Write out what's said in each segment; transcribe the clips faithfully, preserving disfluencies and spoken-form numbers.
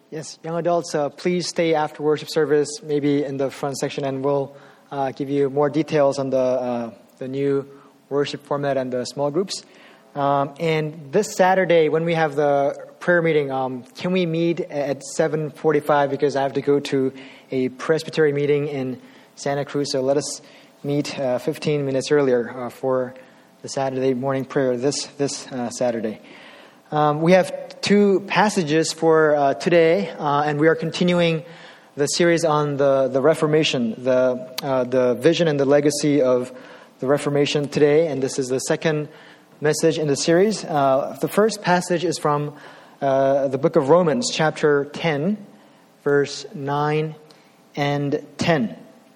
Yes, young adults, uh, please stay after worship service, maybe in the front section, and we'll uh, give you more details on the uh, the new worship format and the small groups. Um, and this Saturday, when we have the prayer meeting, um, can we meet at seven forty-five? Because I have to go to a Presbytery meeting in Santa Cruz. So let us meet uh, fifteen minutes earlier uh, for the Saturday morning prayer this this uh, Saturday. Um, we have two passages for uh, today, uh, and we are continuing the series on the, the Reformation, the uh, the vision and the legacy of the Reformation today. And this is the second message in the series. Uh, the first passage is from uh, the book of Romans, chapter ten, verse nine and ten.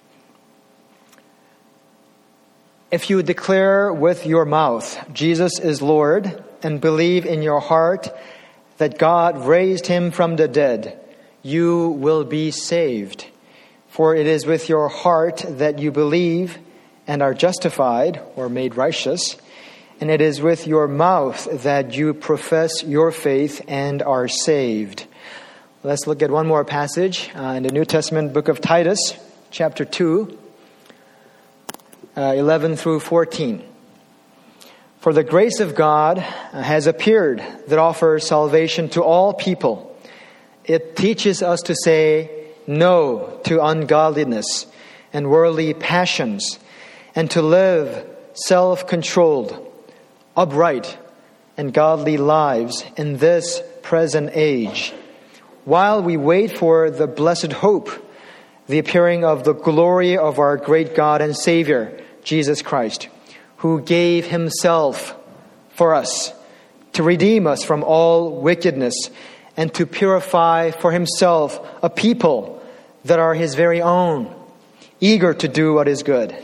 If you declare with your mouth, Jesus is Lord, and believe in your heart that God raised him from the dead, you will be saved. For it is with your heart that you believe and are justified or made righteous, and it is with your mouth that you profess your faith and are saved. Let's look at one more passage uh, in the New Testament book of Titus, chapter two, uh, eleven through fourteen. For the grace of God has appeared that offers salvation to all people. It teaches us to say no to ungodliness and worldly passions, and to live self-controlled, upright, and godly lives in this present age, while we wait for the blessed hope, the appearing of the glory of our great God and Savior, Jesus Christ, who gave himself for us to redeem us from all wickedness and to purify for himself a people that are his very own, eager to do what is good.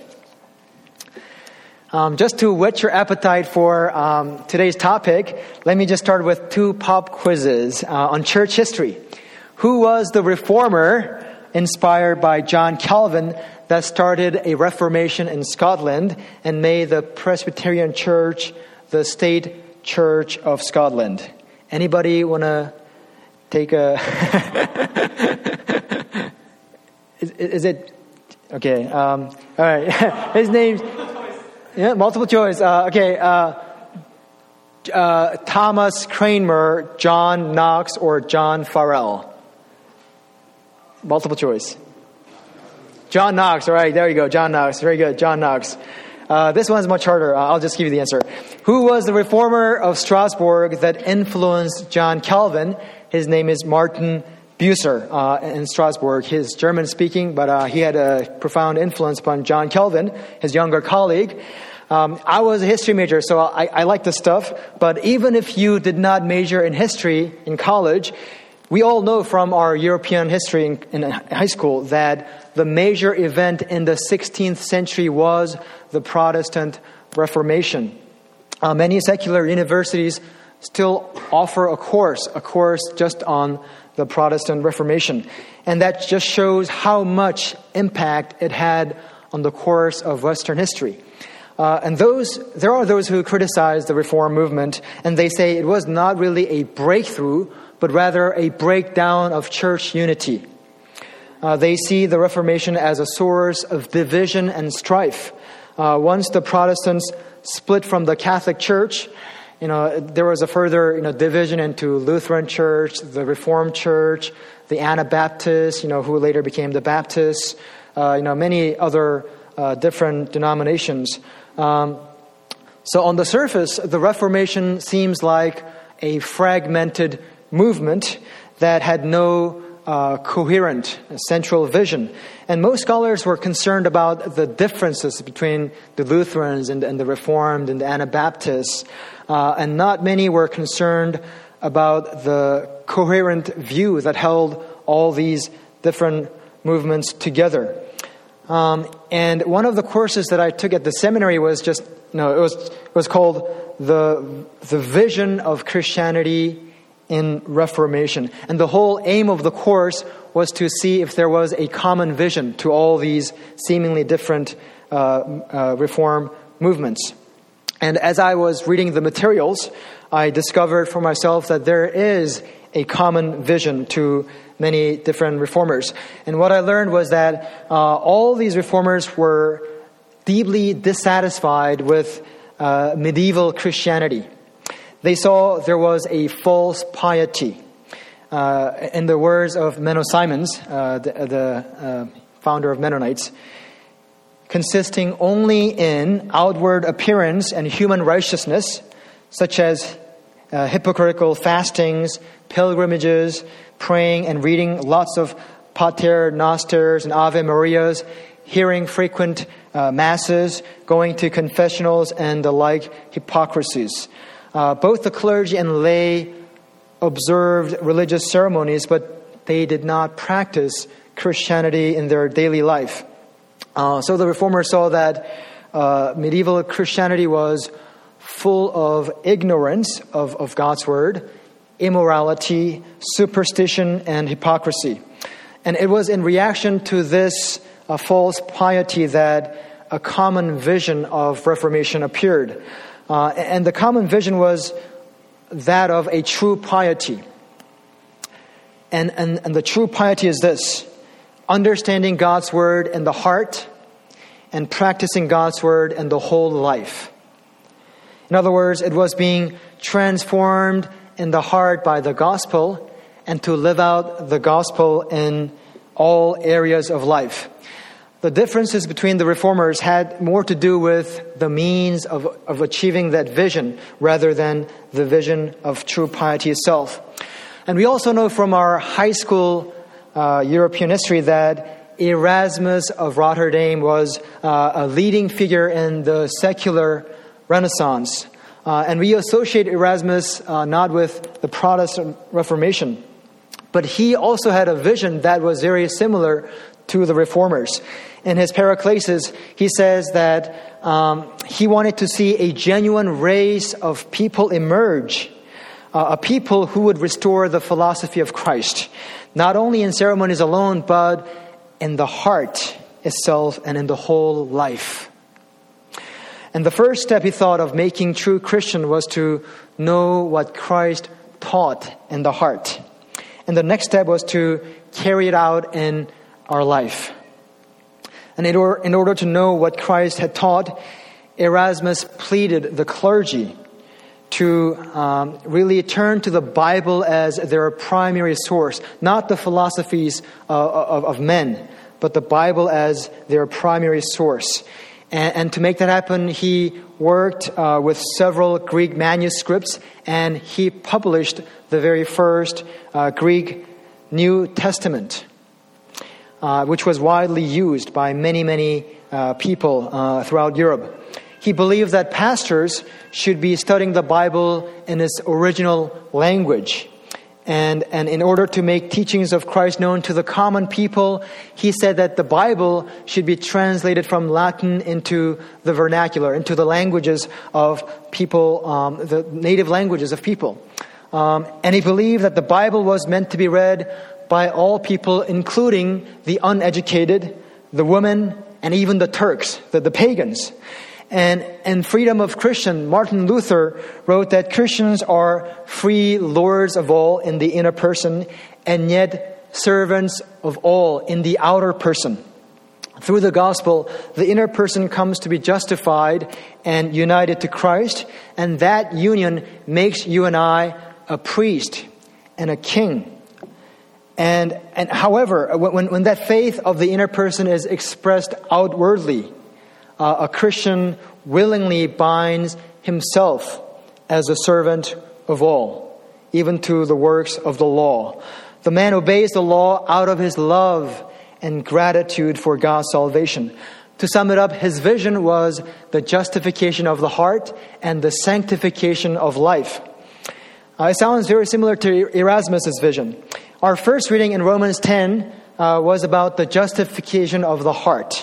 Um, just to whet your appetite for um, today's topic, let me just start with two pop quizzes uh, on church history. Who was the reformer inspired by John Calvin that started a Reformation in Scotland and made the Presbyterian Church the state church of Scotland? Anybody want to take a... is, is it... Okay. Um, all right. His name's... Yeah, multiple choice. Uh, okay. Uh, uh, Thomas Cranmer, John Knox, or John Farrell? Multiple choice. John Knox. All right, there you go. John Knox. Very good. John Knox. Uh, this one's much harder. Uh, I'll just give you the answer. Who was the reformer of Strasbourg that influenced John Calvin? His name is Martin Bucer uh, in Strasbourg. He's German speaking, but uh, he had a profound influence upon John Calvin, his younger colleague. Um, I was a history major, so I, I like this stuff. But even if you did not major in history in college, we all know from our European history in, in high school that the major event in the sixteenth century was the Protestant Reformation. Uh, many secular universities still offer a course, a course just on the Protestant Reformation. And that just shows how much impact it had on the course of Western history. Uh, and those, there are those who criticize the Reform movement, and they say it was not really a breakthrough, but rather a breakdown of church unity. Uh, they see the Reformation as a source of division and strife. Uh, once the Protestants split from the Catholic Church, you know, there was a further, you know, division into Lutheran Church, the Reformed Church, the Anabaptists, you know, who later became the Baptists, uh, you know, many other uh, different denominations. Um, so on the surface, the Reformation seems like a fragmented movement that had no uh, coherent central vision. And most scholars were concerned about the differences between the Lutherans and, and the Reformed and the Anabaptists. Uh, and not many were concerned about the coherent view that held all these different movements together. Um, and one of the courses that I took at the seminary was just, no, it was it was called the the Vision of Christianity in Reformation. And the whole aim of the course was to see if there was a common vision to all these seemingly different uh, uh, reform movements. And as I was reading the materials, I discovered for myself that there is a common vision to many different reformers. And what I learned was that uh, all these reformers were deeply dissatisfied with uh, medieval Christianity. They saw there was a false piety. Uh, in the words of Menno Simons, uh, the, the uh, founder of Mennonites, consisting only in outward appearance and human righteousness, such as uh, hypocritical fastings, pilgrimages, praying and reading lots of Pater Nosters and Ave Marias, hearing frequent uh, masses, going to confessionals, and the like hypocrisies. Uh, both the clergy and lay observed religious ceremonies, but they did not practice Christianity in their daily life. Uh, so the reformers saw that uh, medieval Christianity was full of ignorance of, of God's word, immorality, superstition, and hypocrisy. And it was in reaction to this uh, false piety that a common vision of Reformation appeared. Uh, and the common vision was that of a true piety. And, and, and the true piety is this: understanding God's word in the heart and practicing God's word in the whole life. In other words, it was being transformed in the heart by the gospel and to live out the gospel in all areas of life. The differences between the reformers had more to do with the means of, of achieving that vision rather than the vision of true piety itself. And we also know from our high school uh, European history that Erasmus of Rotterdam was uh, a leading figure in the secular Renaissance. Uh, and we associate Erasmus uh, not with the Protestant Reformation, but he also had a vision that was very similar to the reformers. In his Paraclesis, he says that um, he wanted to see a genuine race of people emerge, uh, a people who would restore the philosophy of Christ, not only in ceremonies alone, but in the heart itself and in the whole life. And the first step, he thought, of making true Christian was to know what Christ taught in the heart. And the next step was to carry it out in our life. And in order, in order to know what Christ had taught, Erasmus pleaded the clergy to um, really turn to the Bible as their primary source, not the philosophies uh, of, of men, but the Bible as their primary source. And, and to make that happen, he worked uh, with several Greek manuscripts, and he published the very first uh, Greek New Testament, Uh, which was widely used by many, many uh, people uh, throughout Europe. He believed that pastors should be studying the Bible in its original language. And, and in order to make teachings of Christ known to the common people, he said that the Bible should be translated from Latin into the vernacular, into the languages of people, um, the native languages of people. Um, and he believed that the Bible was meant to be read by all people, including the uneducated, the women, and even the Turks, the, the pagans. And in Freedom of Christian, Martin Luther wrote that Christians are free lords of all in the inner person, and yet servants of all in the outer person. Through the gospel, the inner person comes to be justified and united to Christ, and that union makes you and I a priest and a king. And, and however, when, when that faith of the inner person is expressed outwardly, uh, a Christian willingly binds himself as a servant of all, even to the works of the law. The man obeys the law out of his love and gratitude for God's salvation. To sum it up, his vision was the justification of the heart and the sanctification of life. Uh, it sounds very similar to Erasmus's vision. Our first reading in Romans ten uh, was about the justification of the heart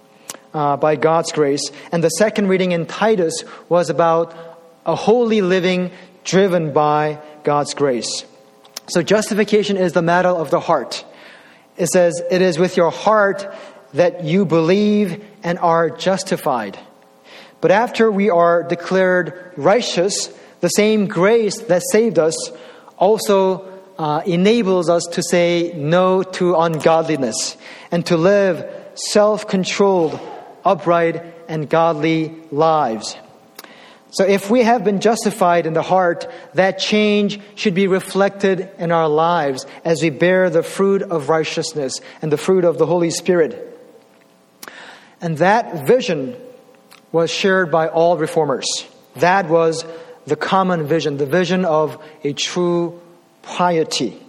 uh, by God's grace. And the second reading in Titus was about a holy living driven by God's grace. So justification is the matter of the heart. It says, it is with your heart that you believe and are justified. But after we are declared righteous, the same grace that saved us also uh, enables us to say no to ungodliness and to live self-controlled, upright, and godly lives. So if we have been justified in the heart, that change should be reflected in our lives as we bear the fruit of righteousness and the fruit of the Holy Spirit. And that vision was shared by all reformers. That was the common vision, the vision of a true piety.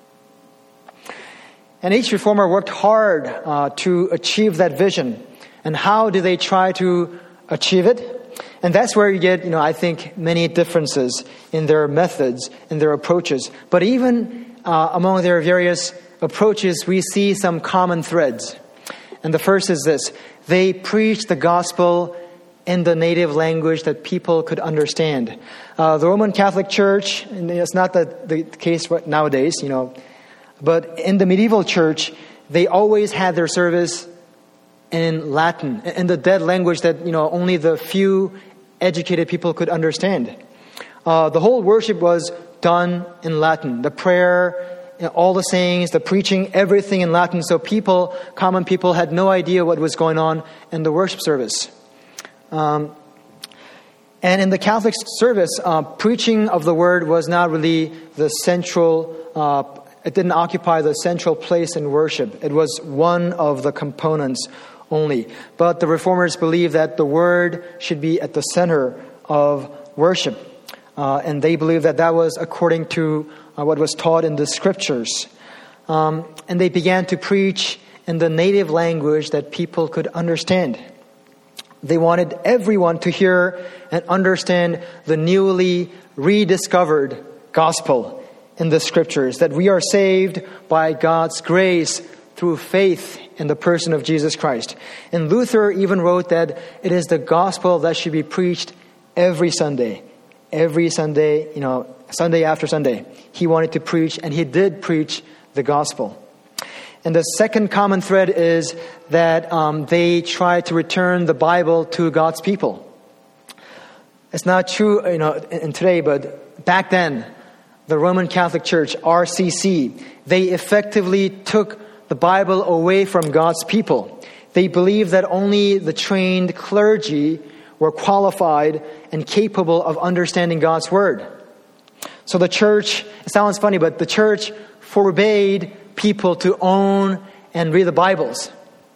And each reformer worked hard uh, to achieve that vision. And how do they try to achieve it? And that's where you get, you know, I think many differences in their methods, in their approaches. But even uh, among their various approaches, we see some common threads. And the first is this: they preached the gospel in the native language that people could understand. Uh, the Roman Catholic Church, and it's not the, the case nowadays, you know, but in the medieval church, they always had their service in Latin, in the dead language that, you know, only the few educated people could understand. Uh, the whole worship was done in Latin. The prayer, you know, all the sayings, the preaching, everything in Latin. So people, common people, had no idea what was going on in the worship service. Um, and in the Catholic service, uh, preaching of the word was not really the central, uh, it didn't occupy the central place in worship. It was one of the components only. But the reformers believed that the word should be at the center of worship. Uh, and they believed that that was according to uh, what was taught in the scriptures. Um, and they began to preach in the native language that people could understand. They wanted everyone to hear and understand the newly rediscovered gospel in the scriptures, that we are saved by God's grace through faith in the person of Jesus Christ. And Luther even wrote that it is the gospel that should be preached every Sunday. Every Sunday, you know, Sunday after Sunday. He wanted to preach, and he did preach the gospel. And the second common thread is that um, they try to return the Bible to God's people. It's not true, you know, in, in today, but back then, the Roman Catholic Church, R C C, they effectively took the Bible away from God's people. They believed that only the trained clergy were qualified and capable of understanding God's word. So the church, it sounds funny, but the church forbade people to own and read the Bibles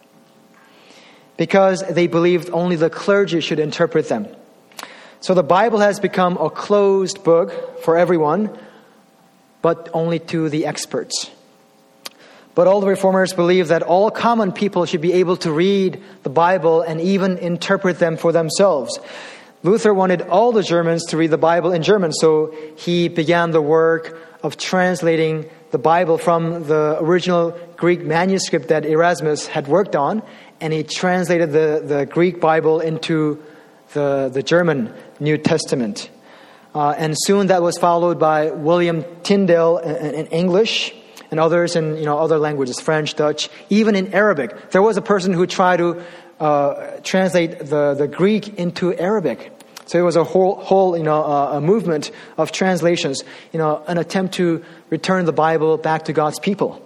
because they believed only the clergy should interpret them. So the Bible has become a closed book for everyone, but only to the experts. But all the reformers believe that all common people should be able to read the Bible and even interpret them for themselves. Luther wanted all the Germans to read the Bible in German, so he began the work of translating the Bible from the original Greek manuscript that Erasmus had worked on, and he translated the, the Greek Bible into the, the German New Testament. Uh, and soon that was followed by William Tyndale in, in English, and others in, you know, other languages, French, Dutch, even in Arabic. There was a person who tried to uh, translate the, the Greek into Arabic. So it was a whole, whole you know, uh, a movement of translations, you know, an attempt to return the Bible back to God's people.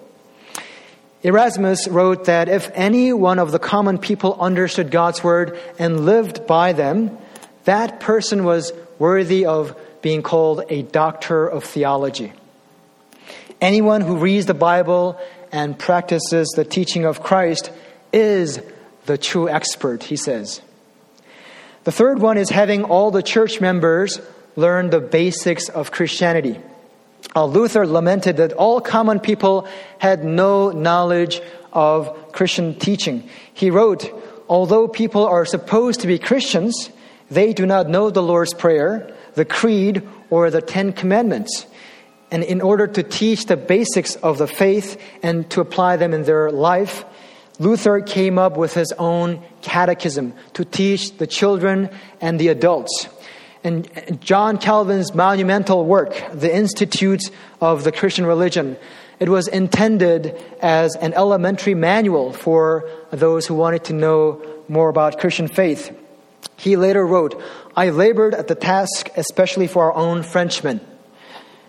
Erasmus wrote that if any one of the common people understood God's word and lived by them, that person was worthy of being called a doctor of theology. Anyone who reads the Bible and practices the teaching of Christ is the true expert, he says. The third one is having all the church members learn the basics of Christianity. Uh, Luther lamented that all common people had no knowledge of Christian teaching. He wrote, although people are supposed to be Christians, they do not know the Lord's Prayer, the Creed, or the Ten Commandments. And in order to teach the basics of the faith and to apply them in their life, Luther came up with his own catechism to teach the children and the adults. And John Calvin's monumental work, The Institutes of the Christian Religion, it was intended as an elementary manual for those who wanted to know more about Christian faith. He later wrote, I labored at the task especially for our own Frenchmen.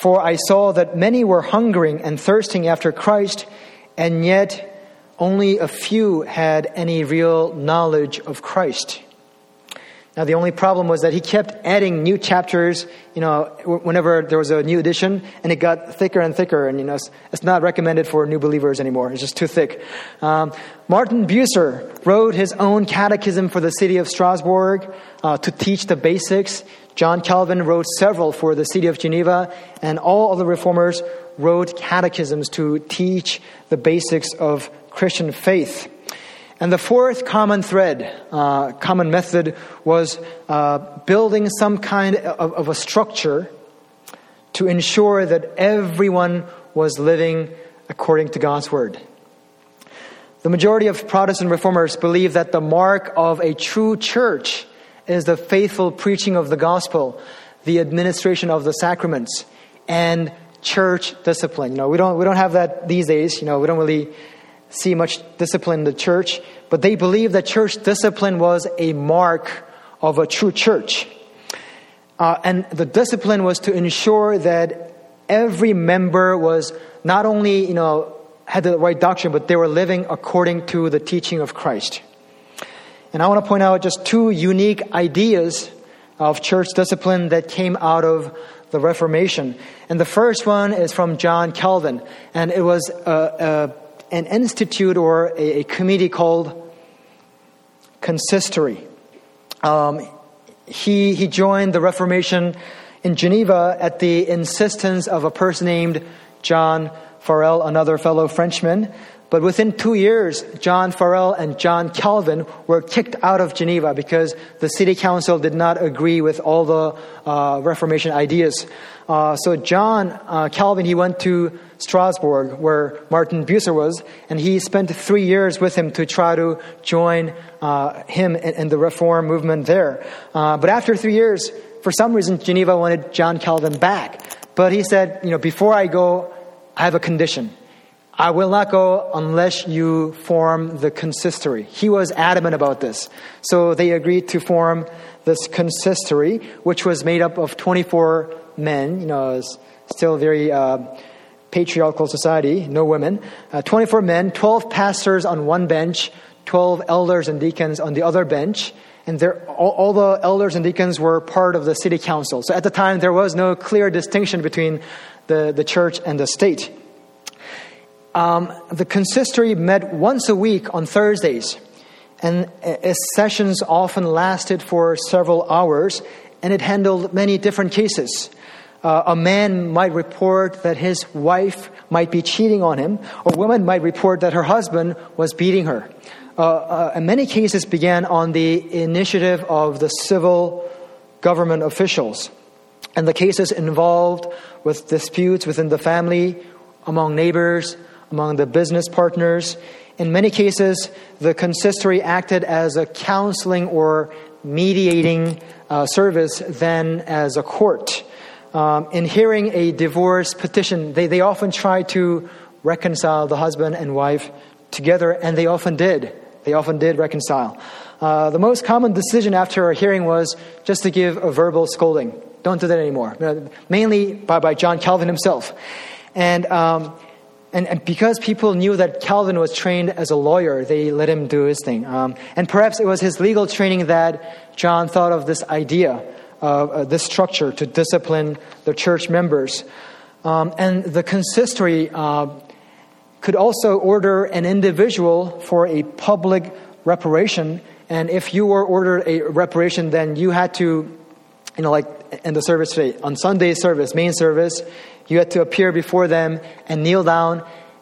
For I saw that many were hungering and thirsting after Christ, and yet only a few had any real knowledge of Christ. Now, the only problem was that he kept adding new chapters, you know, whenever there was a new edition, and it got thicker and thicker, and, you know, it's, it's not recommended for new believers anymore. It's just too thick. Um, Martin Bucer wrote his own catechism for the city of Strasbourg uh, to teach the basics. John Calvin wrote several for the city of Geneva, and all other reformers wrote catechisms to teach the basics of Christian faith. And the fourth common thread, uh, common method was uh, building some kind of, of a structure to ensure that everyone was living according to God's word. The majority of Protestant reformers believe that the mark of a true church is the faithful preaching of the gospel, the administration of the sacraments, and church discipline. You know, we don't we don't have that these days. You know, we don't really see much discipline in the church, but they believe that church discipline was a mark of a true church. Uh, and the discipline was to ensure that every member was not only, you know, had the right doctrine, but they were living according to the teaching of Christ. And I want to point out just two unique ideas of church discipline that came out of the Reformation. And the first one is from John Calvin, and it was uh, uh, an institute or a, a committee called consistory. Um, he he joined the Reformation in Geneva at the insistence of a person named John Farel, another fellow Frenchman. But within two years, John Farel and John Calvin were kicked out of Geneva because the city council did not agree with all the uh, Reformation ideas. Uh, so John uh, Calvin, he went to Strasbourg, where Martin Bucer was, and he spent three years with him to try to join uh, him in, in the Reform movement there. Uh, but after three years, for some reason, Geneva wanted John Calvin back. But he said, you know, before I go, I have a condition. I will not go unless you form the consistory. He was adamant about this. So they agreed to form this consistory, which was made up of twenty-four men. You know, it's still a very uh, patriarchal society, no women. Uh, twenty-four men, twelve pastors on one bench, twelve elders and deacons on the other bench. And all, all the elders and deacons were part of the city council. So at the time, there was no clear distinction between the, the church and the state. Um, the consistory met once a week on Thursdays, and its sessions often lasted for several hours, and it handled many different cases. Uh, a man might report that his wife might be cheating on him. A woman might report that her husband was beating her. Uh, uh, and many cases began on the initiative of the civil government officials. And the cases involved with disputes within the family, among neighbors, among the business partners. In many cases, the consistory acted as a counseling or mediating uh, service than as a court. Um, in hearing a divorce petition, they, they often tried to reconcile the husband and wife together, and they often did. They often did reconcile. Uh, the most common decision after a hearing was just to give a verbal scolding. Don't do that anymore. Mainly by, by John Calvin himself. And, um, and and because people knew that Calvin was trained as a lawyer, they let him do his thing. Um, and perhaps it was his legal training that John thought of this idea of uh, this structure to discipline the church members. Um, and the consistory uh, could also order an individual for a public reparation. And if you were ordered a reparation, then you had to, you know, like in the service today, on Sunday service, main service, you had to appear before them and kneel down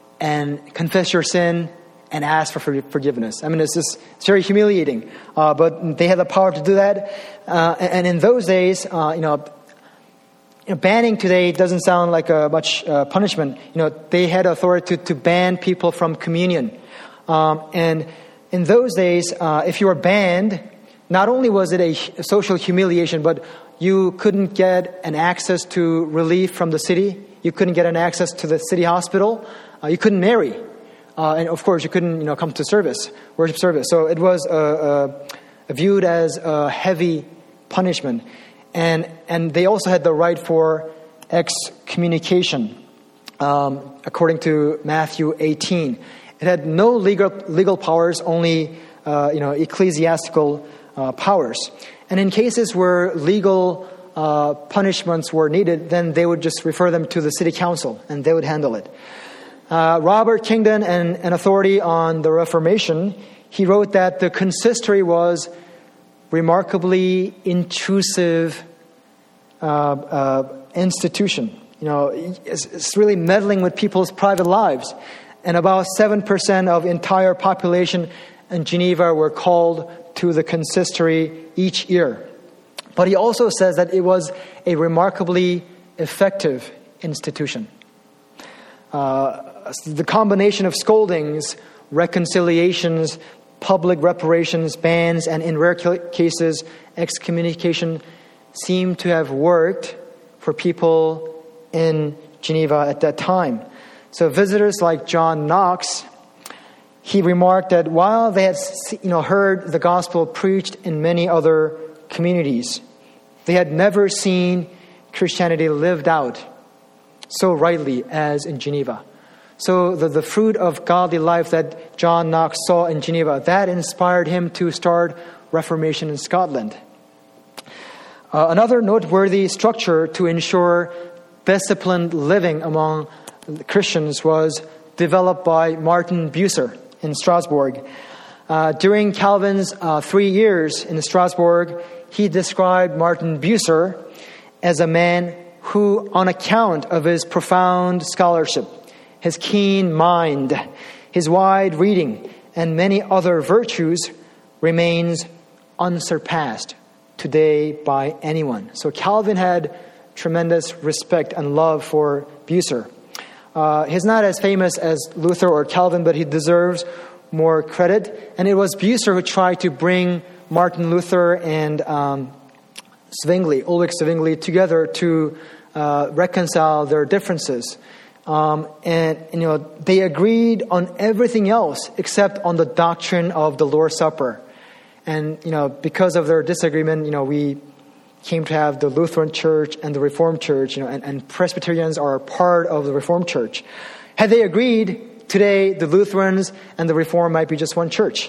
and confess your sin and ask for forgiveness. I mean, it's just it's very humiliating, uh, but they had the power to do that. Uh, and in those days, uh, you know, You know, banning today doesn't sound like a much uh, punishment. You know, they had authority to, to ban people from communion. Um, and in those days, uh, if you were banned, not only was it a social humiliation, but you couldn't get an access to relief from the city. You couldn't get an access to the city hospital. Uh, you couldn't marry. Uh, and of course, you couldn't, you know, come to service, worship service. So it was uh, uh, viewed as a heavy punishment. And and they also had the right for excommunication, um, according to Matthew eighteen. It had no legal legal powers, only uh, you know ecclesiastical uh, powers. And in cases where legal uh, punishments were needed, then they would just refer them to the city council, and they would handle it. Uh, Robert Kingdon, an, an authority on the Reformation, he wrote that the consistory was remarkably intrusive uh, uh, institution. You know, it's, it's really meddling with people's private lives. And about seven percent of entire population in Geneva were called to the consistory each year. But he also says that it was a remarkably effective institution. Uh, the combination of scoldings, reconciliations, public reparations, bans, and in rare cases, excommunication seemed to have worked for people in Geneva at that time. So visitors like John Knox, he remarked that while they had you know, heard the gospel preached in many other communities, they had never seen Christianity lived out so rightly as in Geneva. So the, the fruit of godly life that John Knox saw in Geneva, that inspired him to start Reformation in Scotland. Uh, another noteworthy structure to ensure disciplined living among Christians was developed by Martin Bucer in Strasbourg. Uh, during Calvin's uh, three years in Strasbourg, he described Martin Bucer as a man who, on account of his profound scholarship, his keen mind, his wide reading, and many other virtues, remains unsurpassed today by anyone. So Calvin had tremendous respect and love for Bucer. Uh, he's not as famous as Luther or Calvin, but he deserves more credit. And it was Bucer who tried to bring Martin Luther and um, Zwingli, Ulrich Zwingli, together to uh, reconcile their differences. Um, and, you know, they agreed on everything else except on the doctrine of the Lord's Supper. And, you know, because of their disagreement, you know, we came to have the Lutheran Church and the Reformed Church, you know, and, and Presbyterians are a part of the Reformed Church. Had they agreed, today the Lutherans and the Reformed might be just one church.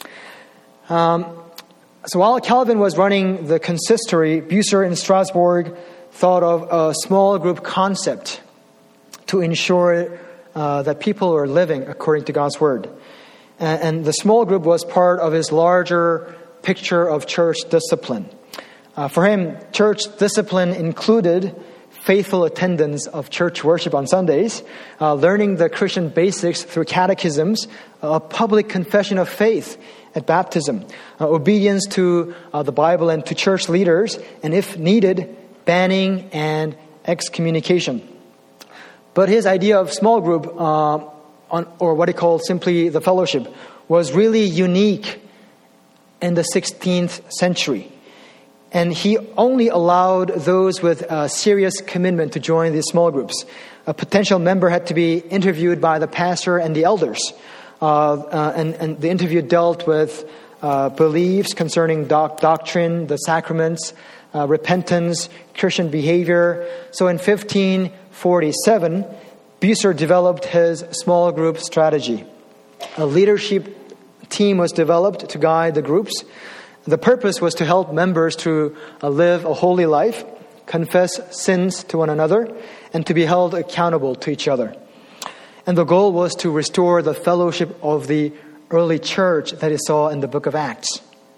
Um, so while Calvin was running the consistory, Bucer in Strasbourg thought of a small group concept to ensure uh, that people are living according to God's Word. And, and the small group was part of his larger picture of church discipline. Uh, for him, church discipline included faithful attendance of church worship on Sundays, uh, learning the Christian basics through catechisms, a public confession of faith at baptism, uh, obedience to uh, the Bible and to church leaders, and if needed, banning and excommunication. But his idea of small group, uh, on, or what he called simply the fellowship, was really unique in the sixteenth century. And he only allowed those with a serious commitment to join these small groups. A potential member had to be interviewed by the pastor and the elders. Uh, uh, and, and the interview dealt with uh, beliefs concerning doc- doctrine, the sacraments, uh, repentance, Christian behavior. So in fifteen forty-seven, Bucer developed his small group strategy. A leadership team was developed to guide the groups. The purpose was to help members to uh, live a holy life, confess sins to one another, and to be held accountable to each other. And the goal was to restore the fellowship of the early church that he saw in the book of Acts.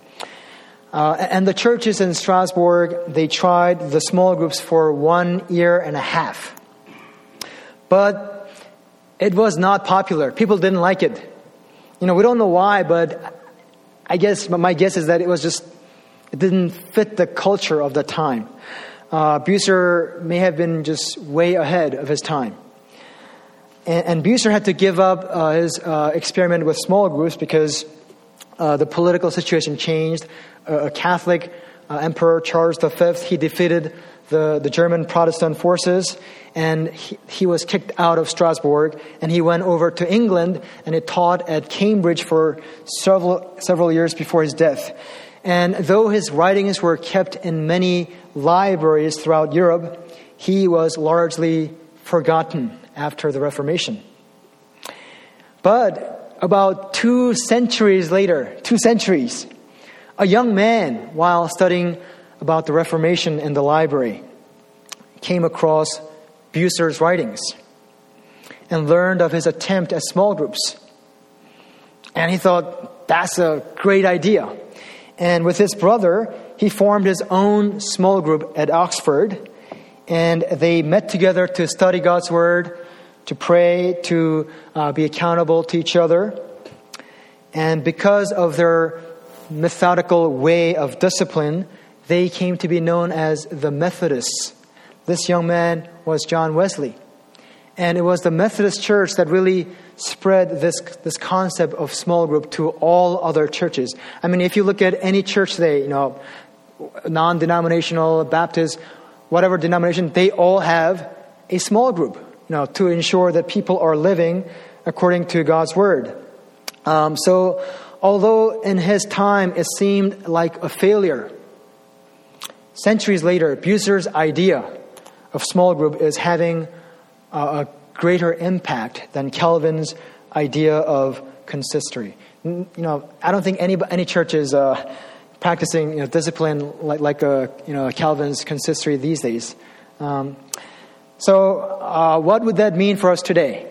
Uh, and the churches in Strasbourg, they tried the small groups for one year and a half. But it was not popular. People didn't like it. You know, we don't know why, but I guess my guess is that it was just, it didn't fit the culture of the time. Uh, Bucer may have been just way ahead of his time. And, and Bucer had to give up uh, his uh, experiment with small groups because uh, the political situation changed. Uh, a Catholic uh, Emperor Charles the Fifth, he defeated the, the German Protestant forces, and he, he was kicked out of Strasbourg, and he went over to England, and he taught at Cambridge for several several years before his death. And though his writings were kept in many libraries throughout Europe, he was largely forgotten after the Reformation. But about two centuries later, two centuries, a young man, while studying about the Reformation in the library, came across Bucer's writings and learned of his attempt at small groups. And he thought, that's a great idea. And with his brother, he formed his own small group at Oxford. And they met together to study God's Word, to pray, to uh, be accountable to each other. And because of their methodical way of discipline, they came to be known as the Methodists. This young man was John Wesley. And it was the Methodist Church that really spread this, this concept of small group to all other churches. I mean, if you look at any church today, you know, non-denominational, Baptist, whatever denomination, they all have a small group, you know, to ensure that people are living according to God's Word. Um, so, although in his time it seemed like a failure, centuries later, Bucer's idea of small group is having a greater impact than Calvin's idea of consistory. You know, I don't think any any church is uh, practicing, you know, discipline like like a you know Calvin's consistory these days. Um, so, uh, what would that mean for us today?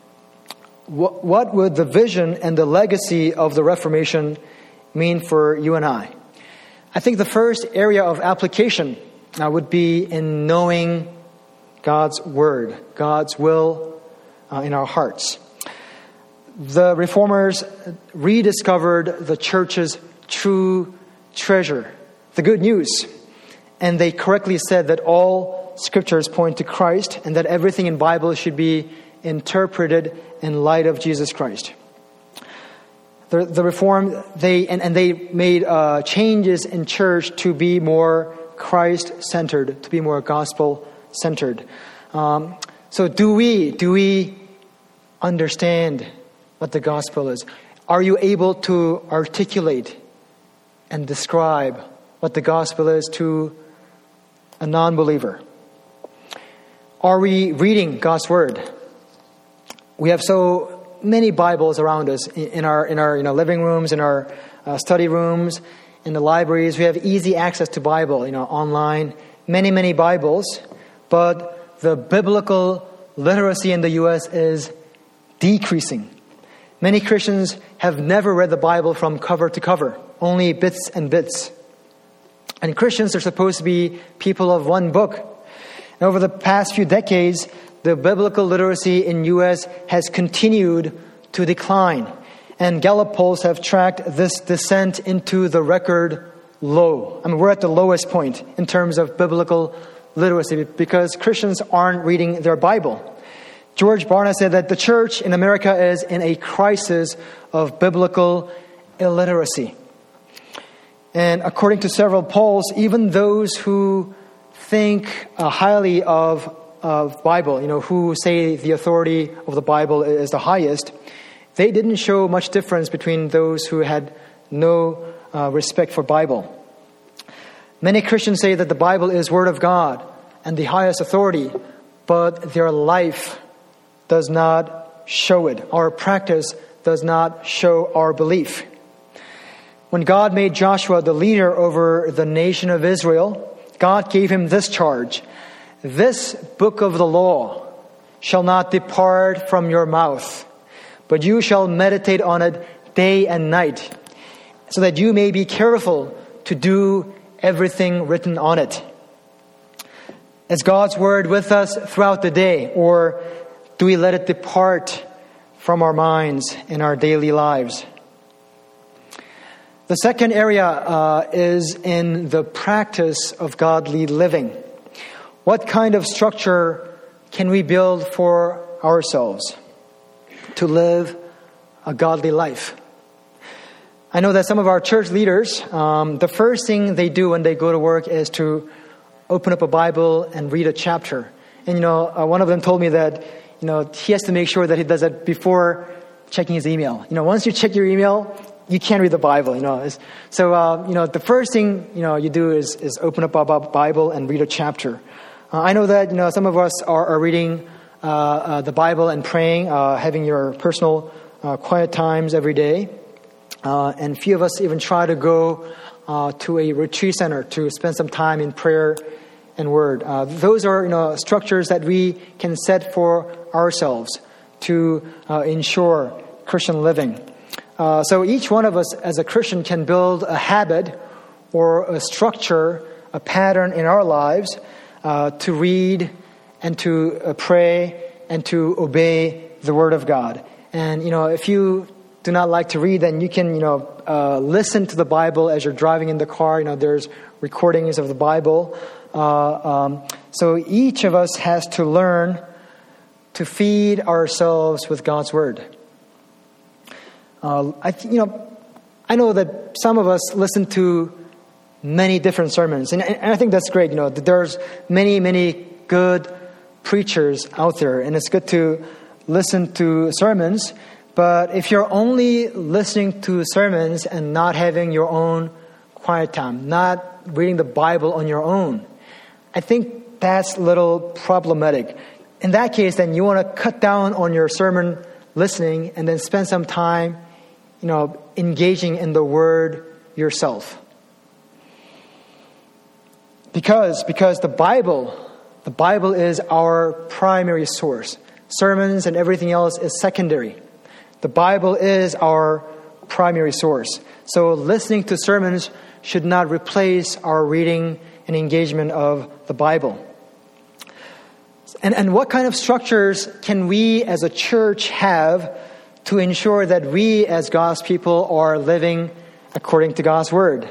What, what would the vision and the legacy of the Reformation mean for you and I? I think the first area of application uh, would be in knowing God's Word, God's will uh, in our hearts. The Reformers rediscovered the church's true treasure, the good news. And they correctly said that all scriptures point to Christ and that everything in the Bible should be interpreted in light of Jesus Christ. The, the Reform, they and, and they made uh, changes in church to be more Christ-centered, to be more gospel-centered. Um, so do we, do we understand what the gospel is? Are you able to articulate and describe what the gospel is to a non-believer? Are we reading God's Word? We have so many Bibles around us in our in our you know living rooms, in our uh, study rooms, in the libraries. We have easy access to Bible, you know, online. Many many Bibles, but the biblical literacy in the U S is decreasing. Many Christians have never read the Bible from cover to cover, only bits and bits. And Christians are supposed to be people of one book. And over the past few decades, the biblical literacy in U S has continued to decline. And Gallup polls have tracked this descent into the record low. I mean, we're at the lowest point in terms of biblical literacy because Christians aren't reading their Bible. George Barna said that the church in America is in a crisis of biblical illiteracy. And according to several polls, even those who think uh, highly of of Bible, you know, who say the authority of the Bible is the highest, they didn't show much difference between those who had no uh, respect for Bible. Many Christians say that the Bible is Word of God and the highest authority, but their life does not show it. Our practice does not show our belief. When God made Joshua the leader over the nation of Israel, God gave him this charge: "This book of the law shall not depart from your mouth, but you shall meditate on it day and night, so that you may be careful to do everything written on it." Is God's Word with us throughout the day, or do we let it depart from our minds in our daily lives? The second area uh, is in the practice of godly living. What kind of structure can we build for ourselves to live a godly life? I know that some of our church leaders, um, the first thing they do when they go to work is to open up a Bible and read a chapter. And, you know, uh, one of them told me that, you know, he has to make sure that he does that before checking his email. You know, once you check your email, you can't read the Bible, you know. It's, so, uh, you know, the first thing, you know, you do is, is open up a Bible and read a chapter. Uh, I know that, you know, some of us are, are reading uh, uh, the Bible and praying, uh, having your personal uh, quiet times every day. Uh, and few of us even try to go uh, to a retreat center to spend some time in prayer and word. Uh, those are, you know, structures that we can set for ourselves to uh, ensure Christian living. Uh, so each one of us as a Christian can build a habit or a structure, a pattern in our lives uh, to read and to uh, pray and to obey the Word of God. And, you know, if you do not like to read, then you can, you know, uh, listen to the Bible as you're driving in the car. You know, there's recordings of the Bible. Uh, um, so each of us has to learn to feed ourselves with God's Word. Uh, I, you know, I know that some of us listen to many different sermons, and, and I think that's great. You know, there's many, many good preachers out there, and it's good to listen to sermons. But if you're only listening to sermons and not having your own quiet time, not reading the Bible on your own, I think that's a little problematic. In that case, then you want to cut down on your sermon listening and then spend some time, you know, engaging in the Word yourself. Because, because the Bible, the Bible is our primary source. Sermons and everything else is secondary. The Bible is our primary source. So listening to sermons should not replace our reading and engagement of the Bible. And, and what kind of structures can we as a church have to ensure that we as God's people are living according to God's Word?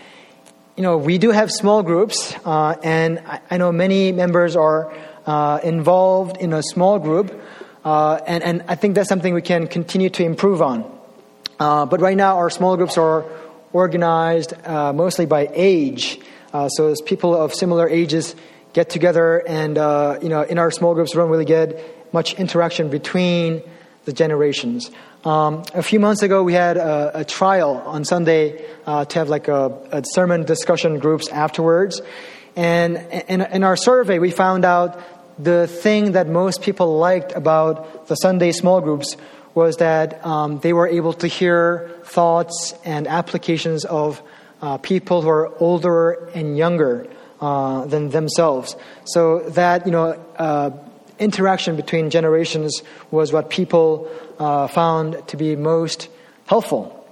You know, we do have small groups, uh, and I, I know many members are uh, involved in a small group. Uh, and, and I think that's something we can continue to improve on. Uh, but right now, our small groups are organized uh, mostly by age. Uh, so as people of similar ages get together, and uh, you know, in our small groups, we don't really get much interaction between the generations. Um, a few months ago, we had a, a trial on Sunday uh, to have like a, a sermon discussion groups afterwards. And in, in our survey, we found out the thing that most people liked about the Sunday small groups was that um, they were able to hear thoughts and applications of uh, people who are older and younger uh, than themselves. So that, you know, uh, interaction between generations was what people uh, found to be most helpful.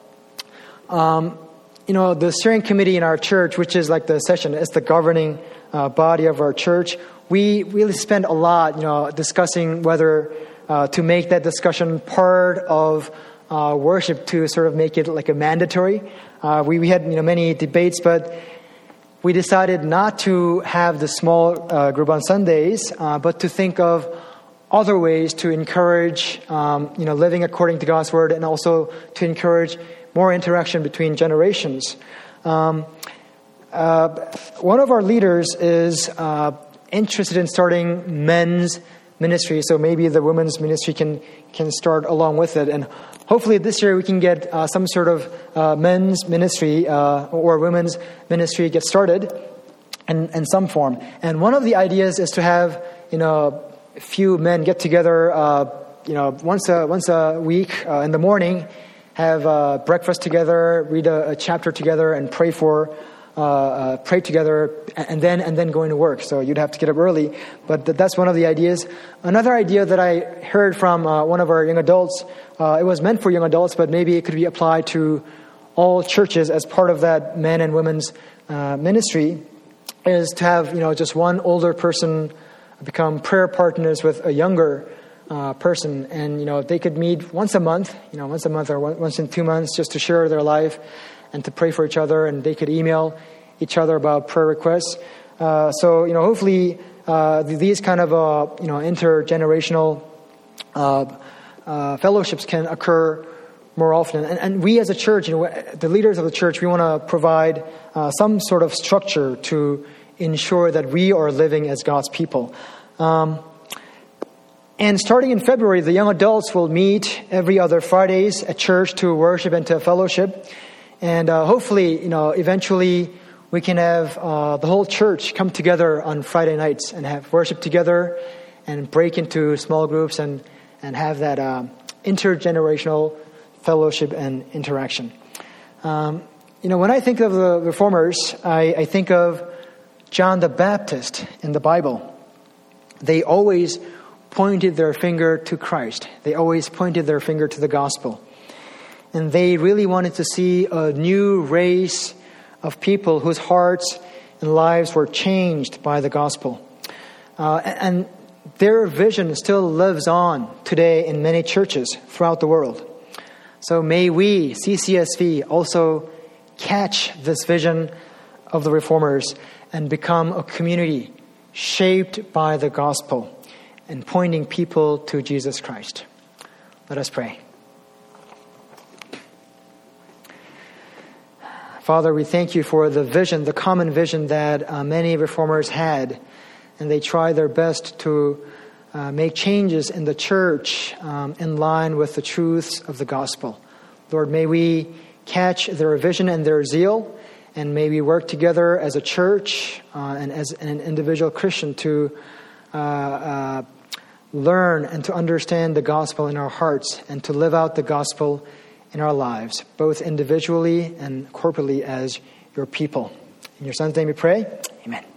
Um, you know, the steering committee in our church, which is like the session, is the governing uh, body of our church. We really spend a lot, you know, discussing whether uh, to make that discussion part of uh, worship, to sort of make it like a mandatory. Uh, we, we had, you know, many debates, but we decided not to have the small uh, group on Sundays, uh, but to think of other ways to encourage, um, you know, living according to God's Word, and also to encourage more interaction between generations. Um, uh, one of our leaders is uh, interested in starting men's ministry, so maybe the women's ministry can can start along with it, and hopefully this year we can get uh, some sort of uh, men's ministry uh, or women's ministry get started in, in some form. And one of the ideas is to have, you know, a few men get together, uh, you know, once a once a week uh, in the morning, have uh, breakfast together, read a, a chapter together, and pray for. Uh, uh, pray together, and then and then going to work. So you'd have to get up early, but th- that's one of the ideas. Another idea that I heard from uh, one of our young adults, uh, it was meant for young adults, but maybe it could be applied to all churches as part of that men and women's uh, ministry, is to have, you know, just one older person become prayer partners with a younger uh, person, and you know, they could meet once a month, you know, once a month or one, once in two months, just to share their life and to pray for each other, and they could email each other about prayer requests. Uh, so, you know, hopefully uh, these kind of, uh, you know, intergenerational uh, uh, fellowships can occur more often. And, and we as a church, you know, the leaders of the church, we want to provide uh, some sort of structure to ensure that we are living as God's people. Um, and starting in February, the young adults will meet every other Fridays at church to worship and to fellowship. And uh, hopefully, you know, eventually we can have uh, the whole church come together on Friday nights and have worship together and break into small groups and, and have that uh, intergenerational fellowship and interaction. Um, you know, when I think of the Reformers, I, I think of John the Baptist in the Bible. They always pointed their finger to Christ. They always pointed their finger to the gospel. And they really wanted to see a new race of people whose hearts and lives were changed by the gospel. Uh, and their vision still lives on today in many churches throughout the world. So may we, C C S V, also catch this vision of the Reformers and become a community shaped by the gospel and pointing people to Jesus Christ. Let us pray. Father, we thank you for the vision, the common vision that uh, many Reformers had, and they tried their best to uh, make changes in the church um, in line with the truths of the gospel. Lord, may we catch their vision and their zeal, and may we work together as a church uh, and as an individual Christian to uh, uh, learn and to understand the gospel in our hearts and to live out the gospel in our lives, both individually and corporately as your people. In your Son's name we pray. Amen.